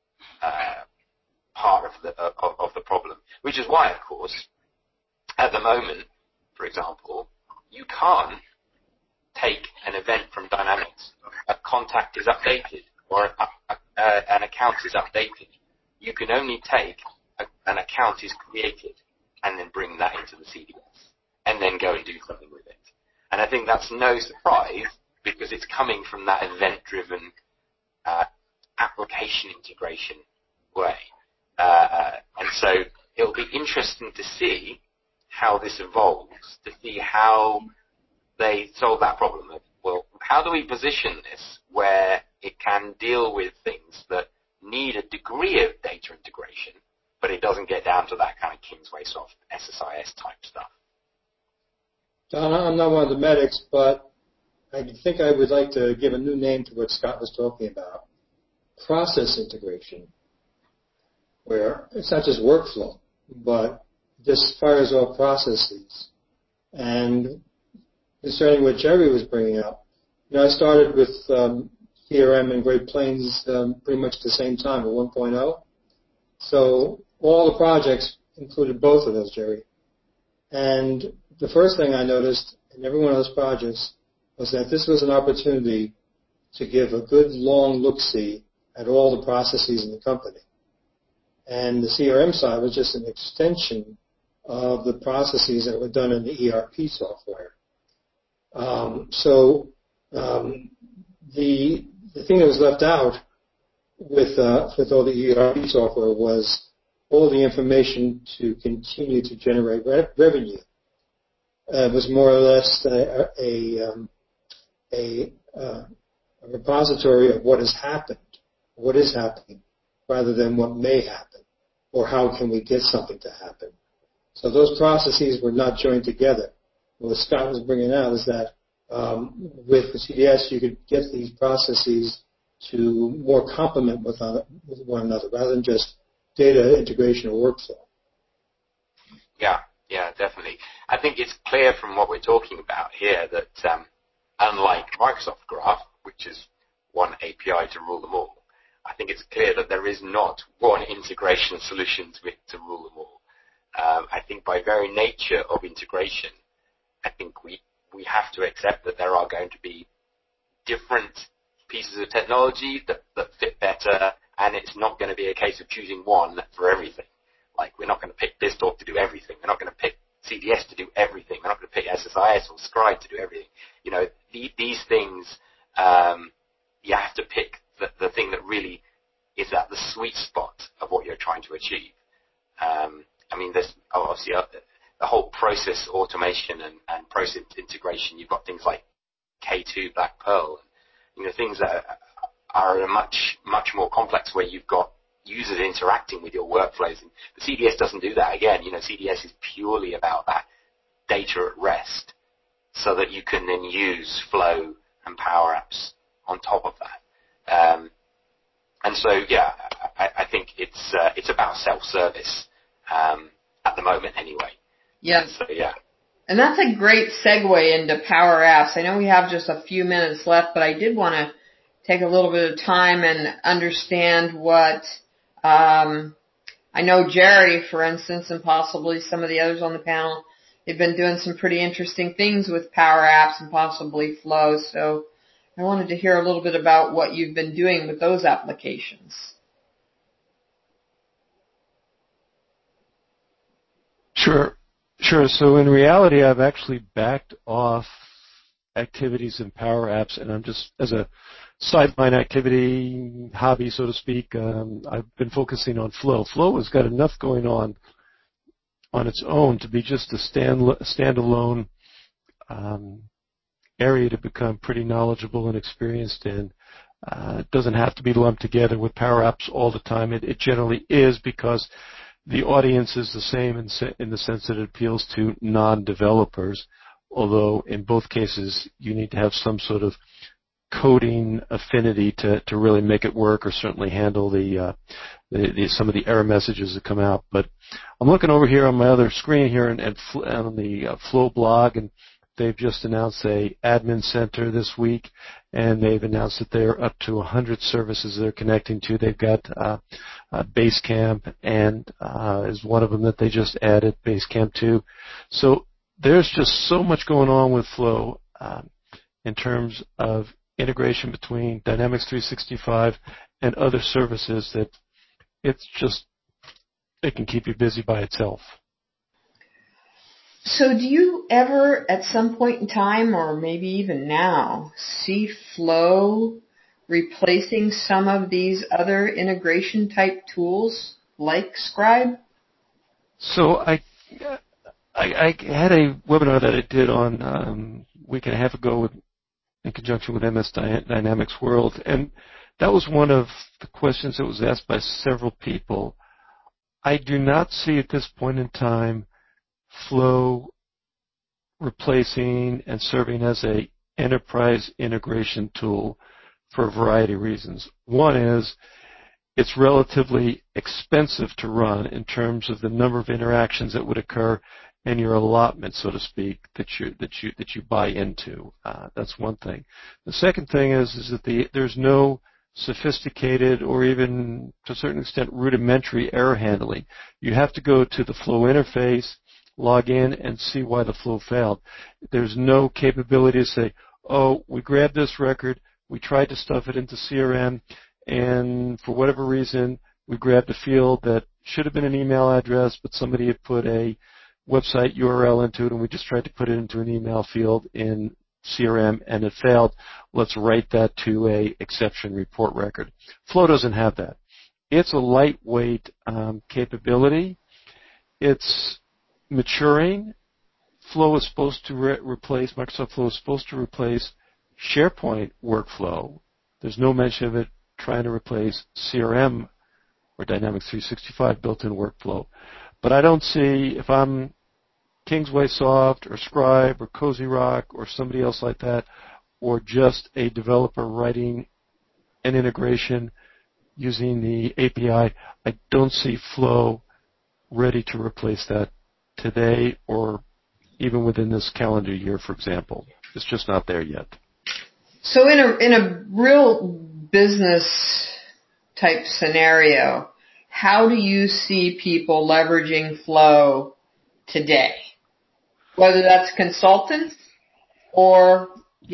part of the problem, which is why, of course, at the moment, for example, you can't take an event from Dynamics. A contact is updated or an account is updated. You can only take an account is created and then bring that into the CDS and then go and do something with it. And I think that's no surprise, because it's coming from that event-driven application integration way. And so it'll be interesting to see how this evolves, to see how they solve that problem. Well, how do we position this where it can deal with things that need a degree of data integration, but it doesn't get down to that kind of Kingsway soft SSIS type stuff. Don, I'm not one of the medics, but I think I would like to give a new name to what Scott was talking about. Process integration, where it's not just workflow, but this fires off processes. And concerning what Jerry was bringing up, I started with CRM and Great Plains pretty much at the same time at 1.0. So all the projects included both of those, Jerry. And the first thing I noticed in every one of those projects was that this was an opportunity to give a good long look-see at all the processes in the company. And the CRM side was just an extension of the processes that were done in the ERP software. The thing that was left out with all the ERP software was all the information to continue to generate revenue. It was more or less a repository of what has happened, what is happening, rather than what may happen, or how can we get something to happen. So those processes were not joined together. What Scott was bringing out is that with the CDS, you could get these processes to more complement with one another, rather than just data integration or workflow. Yeah, definitely. I think it's clear from what we're talking about here that unlike Microsoft Graph, which is one API to rule them all, I think it's clear that there is not one integration solution to rule them all. I think by very nature of integration, I think we have to accept that there are going to be different pieces of technology that fit better, and it's not going to be a case of choosing one for everything. Like, we're not going to pick BizTalk to do everything. We're not going to pick CDS to do everything. We're not going to pick SSIS or Scribe to do everything. These things, you have to pick the thing that really is at the sweet spot of what you're trying to achieve. There's obviously the whole process automation and process integration. You've got things like K2, Black Pearl, and, things that are much more complex, where you've got users interacting with your workflows. And the CDS doesn't do that. Again, CDS is purely about that data at rest, so that you can then use Flow and Power Apps on top of that. I think it's about self-service at the moment, anyway. Yes. So, yeah. And that's a great segue into Power Apps. I know we have just a few minutes left, but I did want to take a little bit of time and understand what I know Jerry, for instance, and possibly some of the others on the panel, they've been doing some pretty interesting things with Power Apps and possibly Flow. So I wanted to hear a little bit about what you've been doing with those applications. Sure. So in reality, I've actually backed off activities in Power Apps, and I'm just, as a sideline activity, hobby, so to speak, I've been focusing on Flow. Flow has got enough going on its own to be just a standalone area to become pretty knowledgeable and experienced in. It doesn't have to be lumped together with Power Apps all the time. It generally is, because the audience is the same in the sense that it appeals to non-developers, although in both cases you need to have some sort of coding affinity to really make it work, or certainly handle some of the error messages that come out. But I'm looking over here on my other screen here and on the Flow blog, and they've just announced a admin center this week, and they've announced that they're up to 100 services they're connecting to. They've got Basecamp, and is one of them that they just added, Basecamp 2. So there's just so much going on with Flow in terms of integration between Dynamics 365 and other services that it can keep you busy by itself. So do you ever, at some point in time, or maybe even now, see Flow replacing some of these other integration type tools like Scribe? So I had a webinar that I did on a week and a half ago with in conjunction with MS Dynamics World. And that was one of the questions that was asked by several people. I do not see at this point in time Flow replacing and serving as a enterprise integration tool for a variety of reasons. One is it's relatively expensive to run in terms of the number of interactions that would occur in your allotment, so to speak, that you buy into. That's one thing. The second thing is that there's no sophisticated or even to a certain extent rudimentary error handling. You have to go to the Flow interface, log in, and see why the flow failed. There's no capability to say, oh, we grabbed this record, we tried to stuff it into CRM, and for whatever reason, we grabbed a field that should have been an email address, but somebody had put a website URL into it, and we just tried to put it into an email field in CRM, and it failed. Let's write that to a exception report record. Flow doesn't have that. It's a lightweight capability. It's maturing. Flow is supposed to replace, Microsoft Flow is supposed to replace SharePoint workflow. There's no mention of it trying to replace CRM or Dynamics 365 built-in workflow. But I don't see, if I'm Kingsway Soft or Scribe or Cozy Rock or somebody else like that, or just a developer writing an integration using the API, I don't see Flow ready to replace that today or even within this calendar year, for example. It's just not there yet. So in a real business type scenario, how do you see people leveraging Flow today? Whether that's consultants or,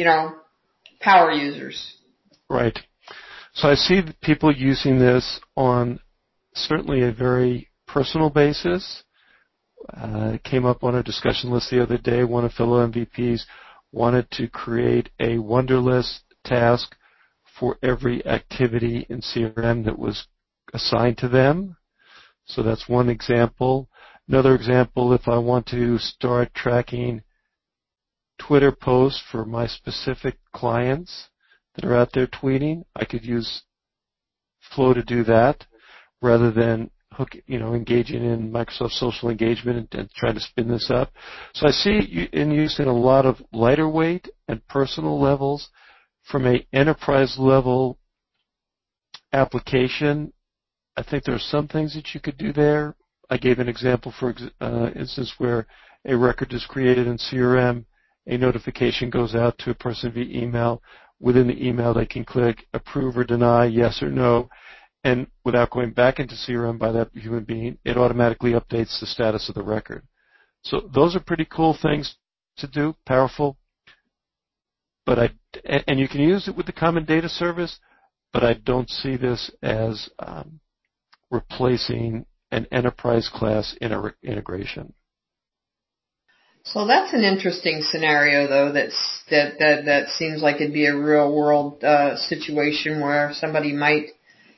power users. Right. So I see people using this on certainly a very personal basis. It came up on a discussion list the other day. One of fellow MVPs wanted to create a Wunderlist task for every activity in CRM that was assigned to them. So that's one example. Another example, if I want to start tracking Twitter posts for my specific clients that are out there tweeting, I could use Flow to do that rather than engaging in Microsoft Social Engagement and trying to spin this up. So I see in use in a lot of lighter weight and personal levels. From an enterprise level application, I think there are some things that you could do there. I gave an example, for instance, where a record is created in CRM, a notification goes out to a person via email. Within the email, they can click approve or deny, yes or no, and without going back into CRM by that human being, it automatically updates the status of the record. So those are pretty cool things to do, powerful. And you can use it with the Common Data Service, but I don't see this as replacing an enterprise class integration. So that's an interesting scenario, though. That seems like it'd be a real world situation where somebody might,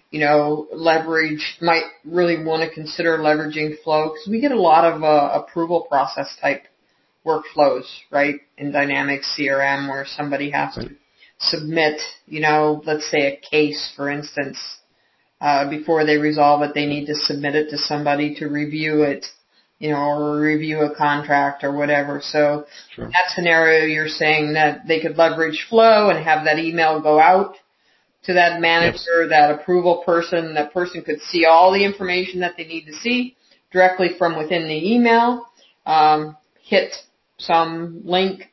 might really want to consider leveraging Flow, because we get a lot of approval process type workflows, right, in Dynamics CRM, where somebody has to submit, let's say a case, for instance. Before they resolve it, they need to submit it to somebody to review it, or review a contract or whatever. So in that scenario, you're saying that they could leverage Flow and have that email go out to that manager, that approval person. That person could see all the information that they need to see directly from within the email, hit some link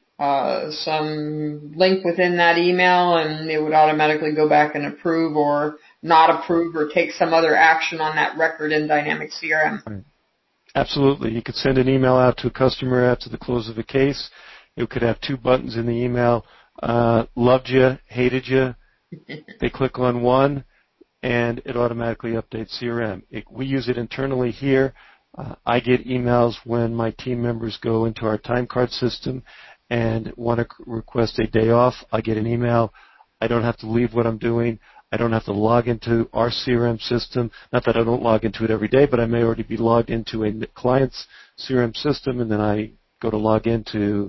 within that email, and it would automatically go back and approve or not approve or take some other action on that record in Dynamics CRM. Right. Absolutely. You could send an email out to a customer after the close of a case. It could have two buttons in the email, loved you, hated you. They click on one, and it automatically updates CRM. We use it internally here. I get emails when my team members go into our time card system and want to request a day off. I get an email. I don't have to leave what I'm doing. I don't have to log into our CRM system. Not that I don't log into it every day, but I may already be logged into a client's CRM system, and then I go to log into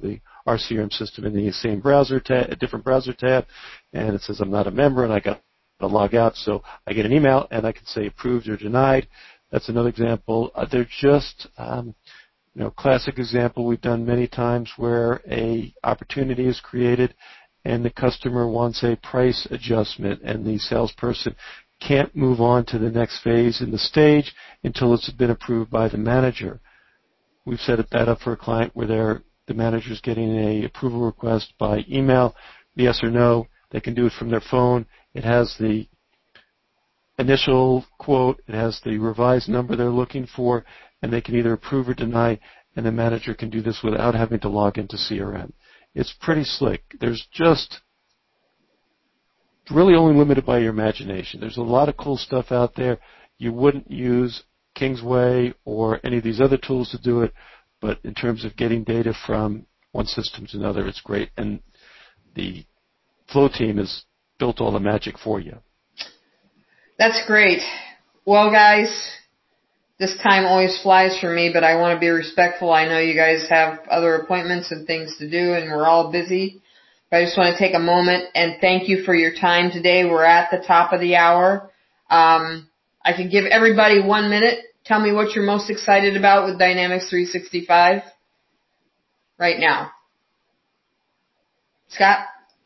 our CRM system in the same browser tab, a different browser tab, and it says I'm not a member and I got to log out. So I get an email and I can say approved or denied. That's another example. They're just, classic example we've done many times where a opportunity is created and the customer wants a price adjustment and the salesperson can't move on to the next phase in the stage until it's been approved by the manager. We've set that up for a client where the manager's getting a approval request by email, yes or no. They can do it from their phone. It has the initial quote, it has the revised number they're looking for, and they can either approve or deny, and the manager can do this without having to log into CRM. It's pretty slick. There's just really only limited by your imagination. There's a lot of cool stuff out there. You wouldn't use Kingsway or any of these other tools to do it, but in terms of getting data from one system to another, it's great. And the Flow team has built all the magic for you. That's great. Well, guys, this time always flies for me, but I want to be respectful. I know you guys have other appointments and things to do, and we're all busy. But I just want to take a moment and thank you for your time today. We're at the top of the hour. I can give everybody 1 minute. Tell me what you're most excited about with Dynamics 365 right now. Scott?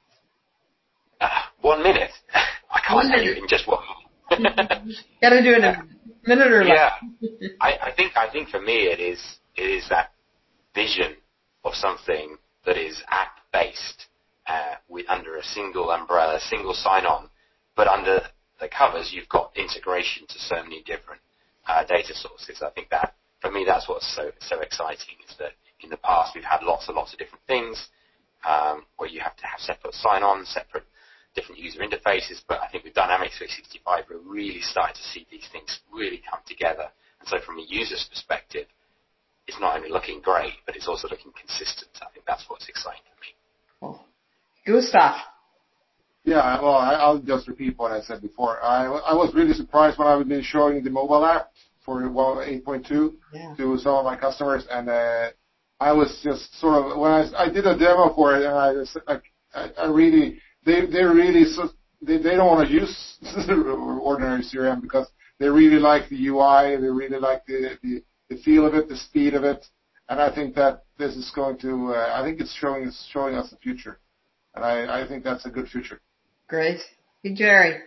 1 minute. I can't tell you in just one. Got to do it in a minute or less. Yeah, I think for me it is that vision of something that is app-based, under a single umbrella, single sign-on, but under the covers you've got integration to so many different data sources. I think that for me that's what's so exciting, is that in the past we've had lots and lots of different things where you have to have separate sign-on, separate different user interfaces, but I think with Dynamics 365 we're really starting to see these things really come together. And so from a user's perspective, it's not only looking great, but it's also looking consistent. I think that's what's exciting for me. Cool. Gustav. Yeah, well, I'll just repeat what I said before. I was really surprised when I've been showing the mobile app for 8.2 to some of my customers, and I was just sort of, when I did a demo for it, and I really, they don't want to use ordinary CRM because they really like the UI, they really like the feel of it, the speed of it, and I think that this is going to, I think it's showing us the future, and I think that's a good future. Great. Hey, Jerry.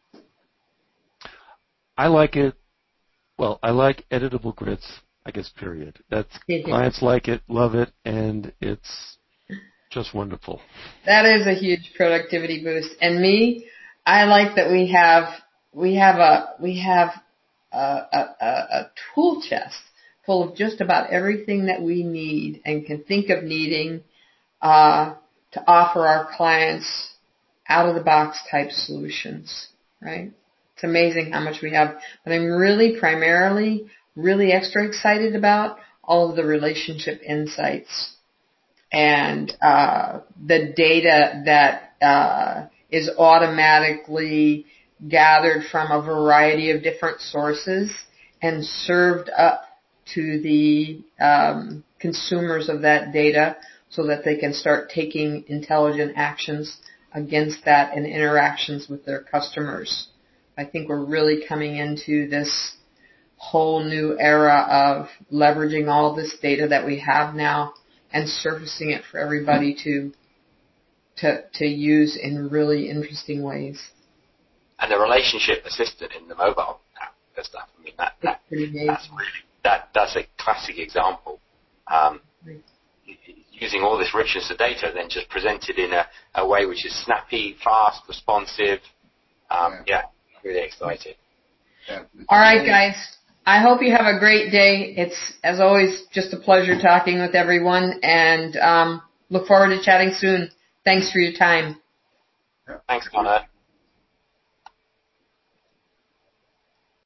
I like it. Well, I like editable grids, I guess, period. Clients like it, love it, and it's just wonderful. That is a huge productivity boost. And me, I like that we have a tool chest full of just about everything that we need and can think of needing to offer our clients out-of-the-box type solutions, right? It's amazing how much we have. But I'm really primarily really extra excited about all of the relationship insights and the data that is automatically gathered from a variety of different sources and served up to the consumers of that data so that they can start taking intelligent actions against that in interactions with their customers. I think we're really coming into this whole new era of leveraging all this data that we have now and surfacing it for everybody to use in really interesting ways. And the relationship assistant in the mobile app, stuff. I mean, that's a classic example. Using all this richness of data, then just presented in a way which is snappy, fast, responsive. Really excited. Yeah. All right, guys. I hope you have a great day. It's, as always, just a pleasure talking with everyone, and look forward to chatting soon. Thanks for your time. Thanks, Connor.